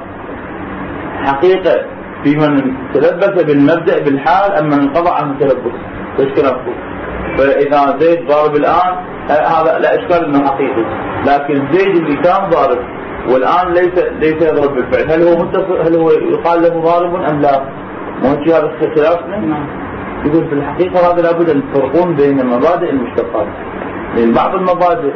حقيقة في من تلبس بالمبدأ بالحال أم من انقضى عن التلبس. ايش كلامكم؟ فإذا زيد ضارب الآن هذا لا إشكال إنه حقيقي، لكن زيد اللي كان ضارب والآن ليس ليس يضرب بالفعل، هل هو متصل؟ هل هو يقال له ضارب أم لا؟ مو هذا خلافنا؟ يقول في الحقيقة هذا لابد أن تفرقون بين مبادئ المشتقات، لأن بعض المبادئ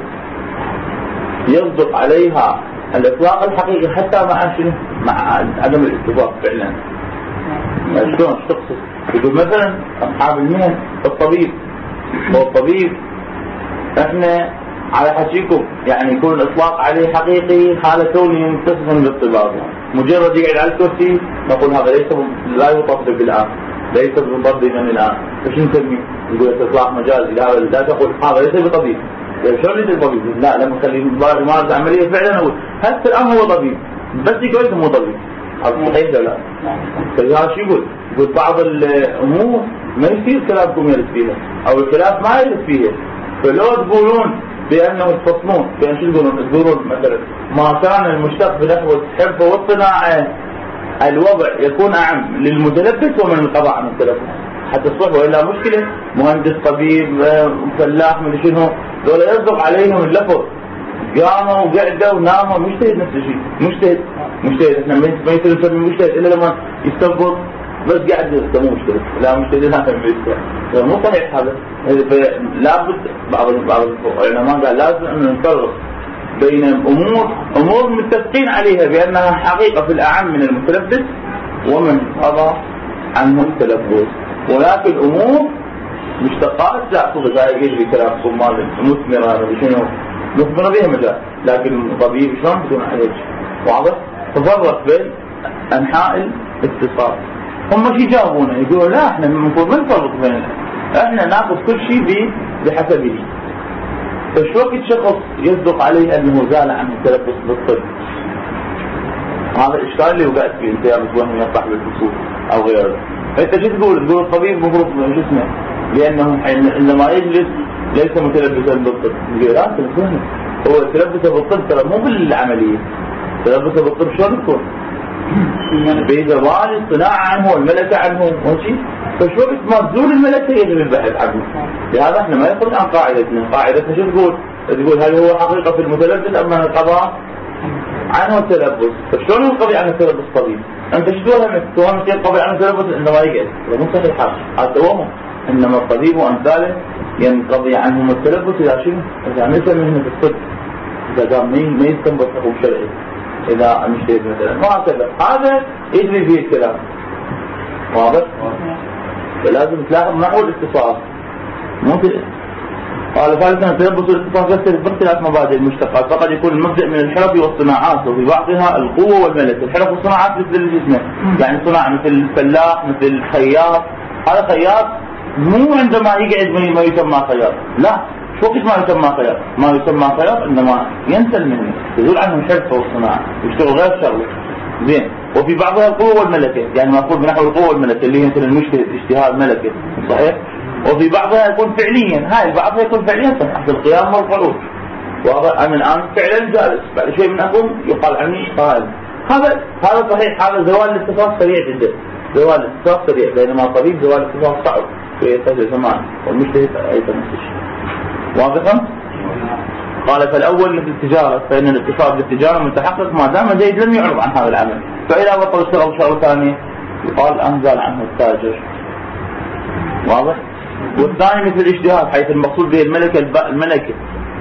يصدق عليها الإطلاق الحقيقي حتى مع شنو؟ مع عدم الاتفاق فعلا. شلون ايش تقصد؟ يقول مثلا أصحاب المهن الطبيب هو الطبيب احنا على حكيكم يعني يكون الإطلاق عليه حقيقي حالة كونه متصفا بالطباب، مجرد يقعد على الكرسي نقول هذا ليس لا يطبب الآن ليس بمطببا الآن. فش نسميه؟ يقول إطلاق مجازي لا لا تقول هذا ليس بطبيب. شلون ليس بطبيب؟ لا لما نخليه يمارس عملية فعلا نقول هسه الآن هو طبيب بس يقول مو طبيب. هذا صحيح ولا لا؟ فهذا شو يقول؟ يقول بعض الأمور ما يصير كلامكم يرد فيها أو الخلاف ما يرد فيها. فلو تقولون بأنه تفصلون بأن شو تقولون؟ تقولون مثلا ما كان المشتق بنحو الحرفة والصناعة الوضع يكون أعم للمتلبس ومن القضاء عن التلبس حتى الصحبة، وإلا مشكلة مهندس طبيب فلاح من شنو دول يصدق عليهم اللفظ قاموا وقعدوا وناموا مجتهد نفس الشيء مجتهد مجتهد احنا ما يصير نسمي مجتهد إلا لما يستنبط بس قاعد يسموه مجتهد لا مجتهد لا يمجتهد مو صحيح هذا. لابد بعض بعض العلماء قال لازم أن نفرق بين أمور أمور متفقين عليها بأنها حقيقة في الأعم من المتلبس ومن قضى عنه التلبس، ولكن أمور مشتقات لا تقول هاي يجري كلامكم مال مثمرة بشنو مثمرة بها مجال، لكن طبيب شلون بدون عليك واضح. تفرق بين أنحاء الاتصال. هم شي جاوبونا يقولوا لا احنا المفروض ما نفرق بين احنا ناخذ كل شيء بحسبه. فش وقت شخص يصدق عليه أنه زال عن التلبس بالطب هذا الإشكال اللي وقعت فيه انت يا بتوهم يا صاحب الفصول أو غيره. فأنت شو تقول؟ تقول الطبيب مفروض شو اسمه لأنه عندما يجلس ليس متلبسا بالطب. يقول لا تلبسه هو تلبسه بالطب ترى مو بالعملية تلبسه بالطب شلون يكون؟ بزوال الصناعة عنه والملكة عنه ماشي. فشو وقت ما تزول الملكة يجب البحث عنه. لهذا احنا ما يخرج عن قاعدتنا. قاعدتنا شو تقول؟ تقول هل هو حقيقة في المتلبس أم من القضاء عنه التلبس. فشلون القضية عن التلبس طبيب؟ أنت شو توهم؟ توهم شيء القضية عن التلبس عندما يقعد مو صحيح هذا توهم. إنما الطبيب وأمثاله ينقضي عنهم التلبس إذا شنو؟ إذا ليس مهنة الطب إذا قام ما يستنبط حكم شرعي إذا مجتهد مثلا وهكذا هذا يجري فيه الكلام واضح. فلازم تلاحظ نحو الاتصال ممكن. قال ثالثا تلبس الاتصال يختلف باختلاف مبادئ المشتقات، فقد يكون المبدأ من الحرف والصناعات وفي بعضها القوة والملك. الحرف والصناعات مثل الجسم يعني صناعة مثل الفلاح مثل الخياط. هذا خياط مو عندما يقعد ما يسمى خياط لا شو وقت ما يسمى خياط ما يسمى خياط عندما ينسل منه يزول عنه الحرف والصناعة يشتغل غير شغله زين. وفي بعضها القوة والملكة يعني مأخوذ بنحو القوة والملكة اللي هي مثل المجتهد اجتهاد ملكة صحيح. وفي بعضها يكون فعليا هاي بعضها يكون فعليا صحيح القيام والقعود واضح. أنا الآن فعلا جالس بعد شوي من أقوم يقال عني قائم. هذا هذا صحيح. هذا زوال الاتفاق سريع جدا زوال الاتفاق سريع بينما طبيب زوال الاتفاق صعب في زمان والمجتهد أيضا نفس الشيء واضحا. قال فالأول مثل التجارة فإن الاتفاق بالتجارة متحقق ما دام زيد لم يعرض عن هذا العمل، فإذا بطل اشتغل شغل ثاني يقال أنزل عنه التاجر واضح. والثاني مثل الاجتهاد حيث المقصود به الملكة الملكة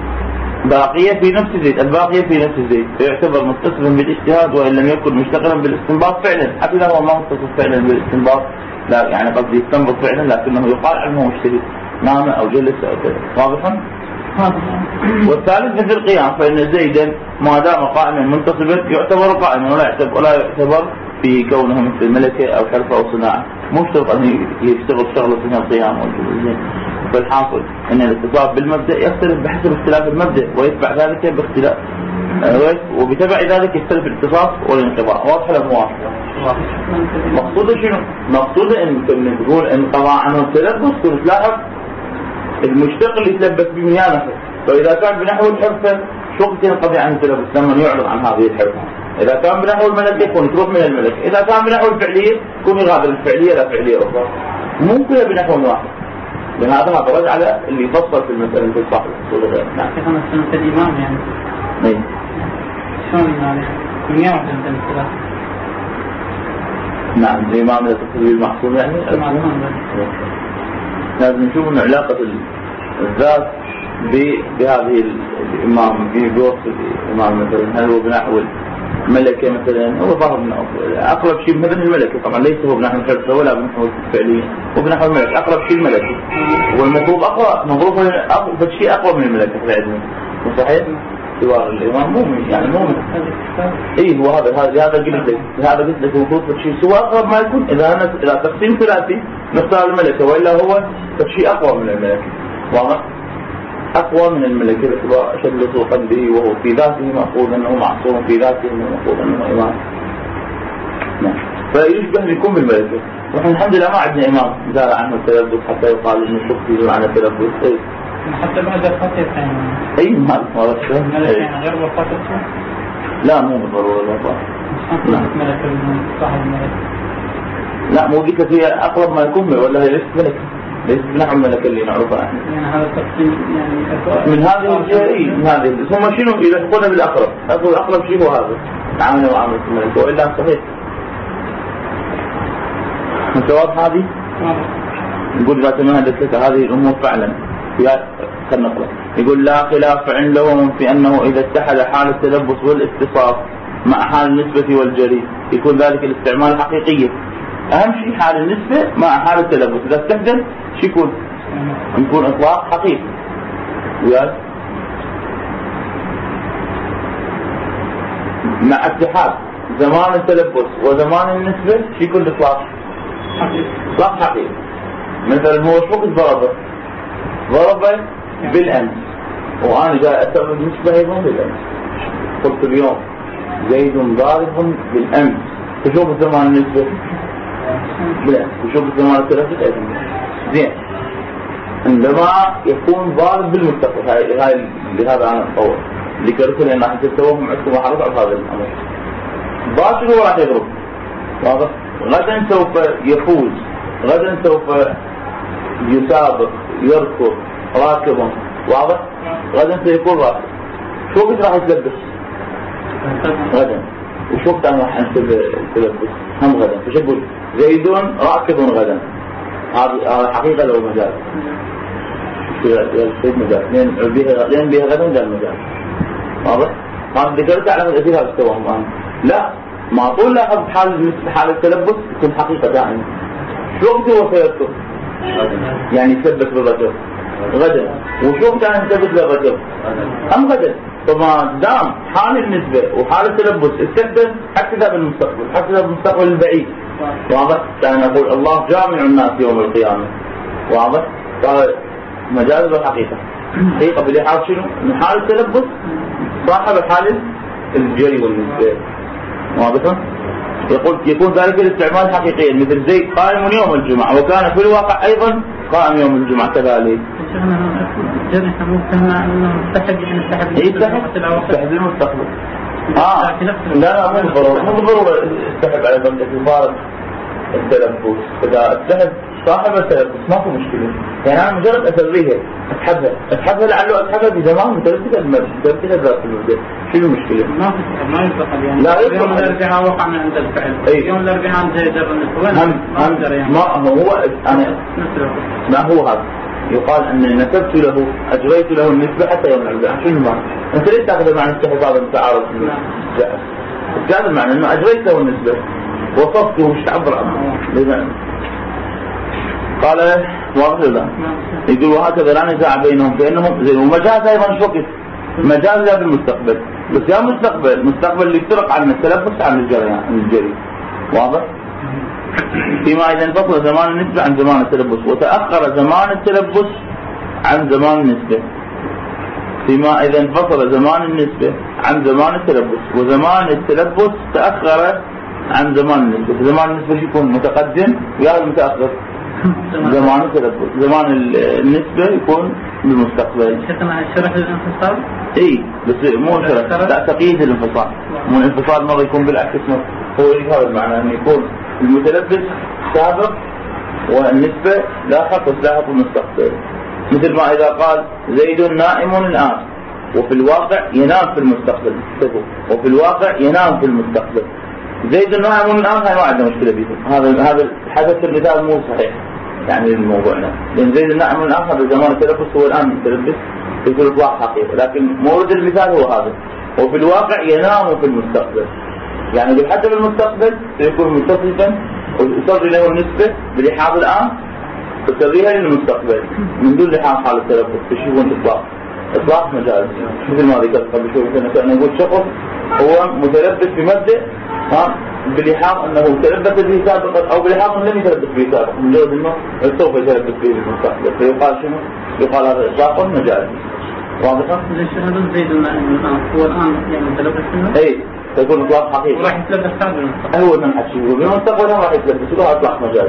باقية في نفس زيد الباقية في نفس زيد فيعتبر متصفا بالاجتهاد وإن لم يكن مشتغلا بالاستنباط فعلا حتى إذا هو ما متصف فعلا بالاستنباط لا يعني قد يستنبط فعلا لكنه يقال عنه مجتهد نام أو جلس أو كذا واضحا. والثالث مثل القيام، فإن زيدا ما دام قائما منتصبا يعتبر قائما ولا يعتبر ولا يعتبر في كونه مثل ملكة أو حرفة أو صناعة، مو شرط أن يشتغل شغلة اسمها القيام والجلوس. فالحاصل أن الاتصاف بالمبدأ يختلف بحسب اختلاف المبدأ ويتبع ذلك باختلاف وبتبع ذلك يختلف الاتصاف والانقضاء. واضح ولا مو واضح؟ مقصوده شنو؟ مقصوده ان تقول انقضاء عنه التلبس تلاحظ المشتق اللي يتلبس به من نفسه، فاذا كان بنحو الحرفه شو ينقضي عن التلبس لما يعرض عن هذه الحرفه. اذا كان بنحو الملكه يكون يروح من الملكه، اذا كان بنحو الفعليه يكون يغادر الفعليه الى فعليه اخرى، مو كلها بنحو واحد. لهذا هذا رد على اللي يفصل في المساله في الصحيح. نعم كما سنه الامام يعني اي شلون يعني من يوم الثلاث. نعم الإمام لا تقتضي المحصول يعني لازم نشوف أن علاقة الذات بهذه الإمام بوصف الإمام مثلا هل هو بنحو الملكة مثلا، هو ظاهر من أقرب شيء مثل الملكة، طبعا ليس هو بنحو الحرفة ولا بنحو الفعلية، هو بنحو الملكة أقرب شيء الملكة، والمطلوب أقرب مظروف أقرب شيء أقرب من الملكة في العلم. صحيح؟ سوار الإمام مو يعني مو إيه هو هذا هذا هذا قلت لك هذا قلت لك المفروض شيء سوى أقرب ما يكون. إذا أنا إذا تقسيم ثلاثي نختار الملكة وإلا هو شيء أقوى من الملكة، واضح؟ أقوى من الملكة بسبب أشد لصوقا به وهو في ذاته مأخوذ أنه معصوم في ذاته مأخوذ أنه إمام. نعم فيشبه يكون بالملكة. ونحن الحمد لله ما عندنا إمام زال عنه التلبس حتى يقال إنه شخص يزول عنه التلبس. إيه حتى بعد الفتح يعني أي ما هذا الشيء غير الفتح لا مو بالضرورة لا ملك صاحب الملك لا مو قلت لك هي أقرب ما يكون ولا هي ليست ملك ليست بنحو الملك اللي نعرفها احنا يعني هذا التقسيم يعني من هذه الجهة من هذه ثم شنو إذا تقولنا بالأقرب أقول أقرب شيء هو هذا عامل وعامل الملك وإلا صحيح الجواب هذه نقول ذات ما هدت هذه الأمور فعلا كالنقلة. يقول لا خلاف عندهم في أنه إذا اتحد حال التلبس والاتصاف مع حال النسبة والجري يكون ذلك الاستعمال حقيقي. أهم شيء حال النسبة مع حال التلبس، إذا استخدم شو يكون؟ يكون إطلاق حقيقي. وياك مع اتحاد زمان التلبس وزمان النسبة شو يكون إطلاق؟ إطلاق حقيقي. مثلا هو شو وقت ضربه؟ ضربه بالأمس وأنا جاي أستخدم النسبة أيضا بالأمس. قلت اليوم زيد ضارب بالأمس، فشوف الزمان النسبة بالأمس وشوف الزمان التلفت أيضا. زين عندما يكون ضارب بالمستقبل هاي هاي لهذا أنا أتصور اللي قلت لي أن راح تتوهم عندكم أحرف على هذا الأمر. باكر هو راح يضرب واضح. غدا سوف يفوز، غدا سوف يسابق يركض راكبا واضح. غدا سيكون راكب. شو وقت راح يتلبس؟ غدا. وشو وقت انا راح التلبس؟ هم غدا. فش اقول؟ زيد راكب غدا. هذا حقيقه لو مجال. في مجال. لين بيها لين بيها غدا ده المجال. واضح؟ ما ذكرت على الأثير هذا التوهم الآن. لا ما طول لاحظ حال حال التلبس يكون حقيقة دائما. شو وقت هو سيركب؟ يعني يثبت بالرجل غدا. وشو كان يثبت بالرجل؟ أم غدا. فما دام حال النسبة وحال التلبس استخدم حتى بالمستقبل حتى بالمستقبل البعيد واضح. كان يقول الله جامع الناس يوم القيامة واضح. قال مجاز بالحقيقة حقيقة بالإحاط شنو؟ من حال التلبس صاحب حال الجري والنسبة واضح. يقول يكون ذلك الاستعمال حقيقيا مثل زيد قائم يوم الجمعة وكان في الواقع أيضا قائم يوم الجمعة كذلك. جري ممكن أنه استحب يعني استحب استحب المستقبل. آه لا لا مو ضروري مو ضروري استحب على ضمن الفارق التلبس. إذا استحب صاحب التلبس ما في مشكلة. يعني أنا مجرد أسريها أسحبها أسحبها لعله أسحبها في زمان مترتبة مترتبة ذات المبدأ. شو المشكلة؟ ما في ما ينتقل يعني. لا ينتقل. يوم الأربعاء وقع من عند الفعل. أي. يوم الأربعاء زي در النسبة. هم هم يعني. ما هو أنا ما هو هذا يقال أن نسبت له أجريت له النسبة حتى يوم الأربعاء. شو المعنى؟ أنت ليش تأخذ معنى استحباب المتعارض؟ لا. هذا المعنى إنه أجريت له النسبة وصفته مش تعبر عنه. قال واضح ولا لا؟ يقول وهكذا لا نزاع بينهم فإنهم زين. ومجاز أيضا مش وقت مجاز لا بالمستقبل بس يا مستقبل مستقبل اللي يفترق عن التلبس عن الجري عن الجري واضح. فيما إذا انفصل زمان النسبة عن زمان التلبس وتأخر زمان التلبس عن زمان النسبة. فيما إذا انفصل زمان النسبة عن زمان التلبس وزمان التلبس تأخر عن زمان النسبة. زمان النسبة يكون متقدم ويا المتأخر زمان التلبس. زمان النسبة يكون بالمستقبل. شرح الانفصال؟ اي بس مو شرح لا تقييد الانفصال. مو الانفصال مرة يكون بالعكس هو هذا المعنى انه يكون المتلبس سابق والنسبة لاحق وسلاحق المستقبل. مثل ما إذا قال زيد نائم الآن وفي الواقع ينام في المستقبل وفي الواقع ينام في المستقبل. زيد نائم الآن هاي ما عندنا مشكلة به. هذا هذا حدث المثال مو صحيح يعني للموضوعنا لأن زيد نائم الآن هذا زمان التلبس هو الآن متلبس يقول إطلاق حقيقي لكن مورد المثال هو هذا. وفي الواقع ينام في المستقبل يعني بالحسب المستقبل سيكون متصفا ويصدر له النسبة بلحاظ الآن تسويها للمستقبل من دون لحاظ حال التلبس. تشوفون إطلاق إطلاق مجاز مثل ما ذكرت قبل شوي كنا نقول شخص هو متلبس بمبدأ بلحاظ أنه تلبس به سابقا أو بلحاظ أنه لم يتلبس به سابقا مجرد أنه سوف يتلبس به للمستقبل فيقال شنو؟ يقال هذا إطلاق مجاز. واضحة؟ ليش هذا زيد النائم هو الآن يعني متلبس منه؟ أي تكون إطلاق حقيقي وراح يتلبس هذا المستقبل. هو من حكيه بالمستقبل راح يتلبس وراح إطلاق مجاز.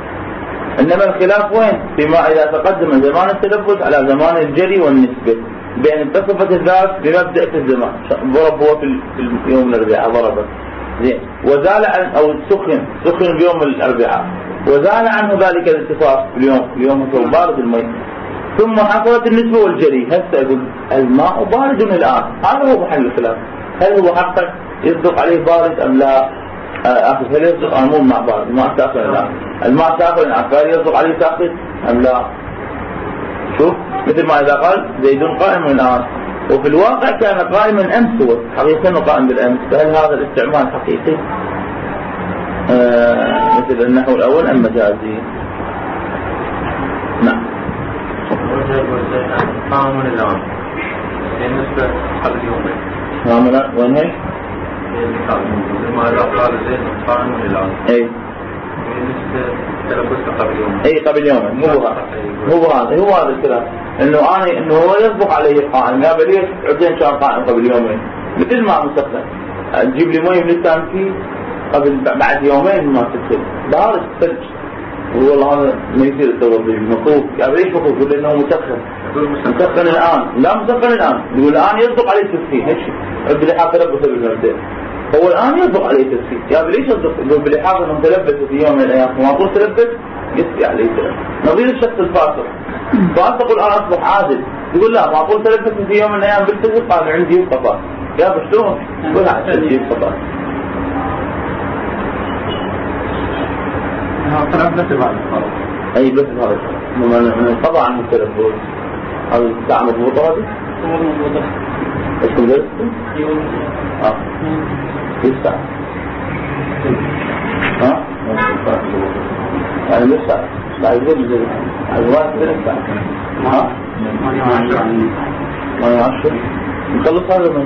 إنما الخلاف وين؟ فيما إذا تقدم زمان التلبس على زمان الجري والنسبة بأن اتصفت الذات بمبدأ في الزمان. ضرب هو في يوم الأربعاء ضربه زين وزال عن أو سخن سخن بيوم الأربعاء وزال عنه ذلك الاتصاف اليوم اليوم هو بارد الماء ثم حصلت النسبة والجري. هسه أقول الماء بارد الآن هذا هو محل الخلاف. هل هو حقا يصدق عليه بارد أم لا؟ أخذ هل يصدق على مو مع بارد الماء ساخن الآن الماء ساخن الآن فهل يصدق عليه ساخن أم لا؟ شوف مثل ما إذا قال زيد قائم الآن وفي الواقع كان قائما أمس هو حقيقة أنه قائم بالأمس فهل هذا الاستعمال حقيقي آه مثل النحو الأول أم مجازي؟ نعم قائم الآن بالنسبة قبل يومين قائم وين هيك؟ ما إذا قال زيد قائم الآن أي بالنسبة تلبس قبل يومين أي قبل يومين مو هذا هو هذا هو هذا الكلام إنه أنا إنه هو يصدق عليه قائم يا بليش عدين كان قائم قبل يومين مثل ما مستقبل تجيب لي مي من التانكي قبل بعد يومين ما تدخل بارد ثلج والله هذا ما يصير التوضي المطوف يا بليش مطوف يقول إنه مسخن مسخن الآن لا مسخن الآن يقول الآن يصدق عليه التسخين هيك عد لي حاطة لبسه بالمبدأ هو الآن يصدق عليه التسخين يا بليش يصدق يقول بلحاظ أنه تلبس في يوم من الأيام وما طول تلبس يسقي عليه السلام. نظير الشخص الفاسق فاسق الآن أصبح عادل يقول لا معقول تلبس في يوم من الأيام بالفسق قال عندي يبقى فاسق يا بشلون يقول عندي يبقى فاسق تلبس بعد أي بس هذا من القضاء عن التلبس هذا الساعة مضبوطة هذه؟ مضبوطة ايش كم درس؟ اه كيف ساعة؟ ها؟ يعني لسه لا يقول زي الواحد لسه ها ما يعرفش نخلص هذا من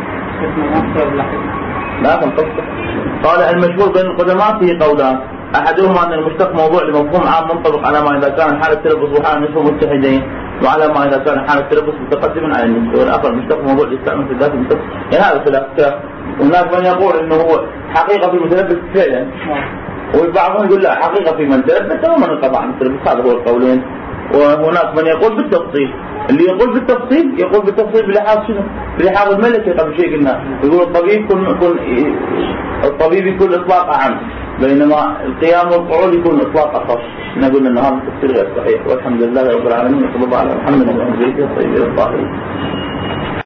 لا تنقص. قال المشهور بين القدماء فيه قولان احدهما ان المشتق موضوع لمفهوم عام منطبق على ما اذا كان حال التلبس وحال النسبة متحدين وعلى ما اذا كان حال التلبس متقدما على النسبة والاخر المشتق موضوع يستعمل في الذات المتصل. يعني هذا خلاف. هناك من يقول انه هو حقيقة في المتلبس فعلا وبعضهم يقول لا حقيقة في من تلبس ومن انقطع عن التلبس. هذا هو القولين. وهناك من يقول بالتفصيل اللي يقول بالتفصيل يقول بالتفصيل بلحاظ شنو؟ بلحاظ الملكي قبل شيء قلنا يقول الطبيب يكون يكون الطبيب يكون اطلاق عام بينما القيام والقعود يكون اطلاق اخص. نقول ان هذا التفسير غير صحيح والحمد لله رب العالمين وصلى الله على محمد وعلى اله وصحبه الطاهرين.